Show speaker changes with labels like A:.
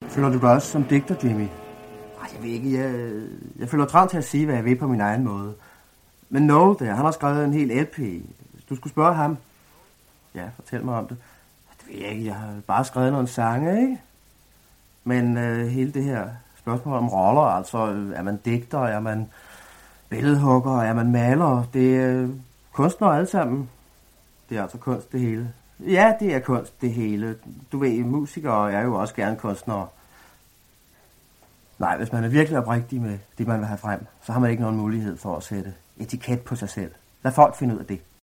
A: Føler du dig også som digter, Jimmy? Jeg ved ikke, jeg føler trang til at sige, hvad jeg vil på min egen måde. Men Noel der, han har skrevet en hel LP. Hvis du skulle spørge ham. Ja, fortæl mig om det. Det ved jeg ikke, jeg har bare skrevet nogle sange, ikke? Men hele det her spørgsmål om roller, altså er man digter, er man billedhugger, er man maler, det er kunstnere alle sammen. Det er altså kunst det hele. Ja, det er kunst det hele. Du ved, musikere er jo også gerne kunstnere. Nej, hvis man er virkelig oprigtig med det, man vil have frem, så har man ikke nogen mulighed for at sætte etiket på sig selv. Lad folk finde ud af det.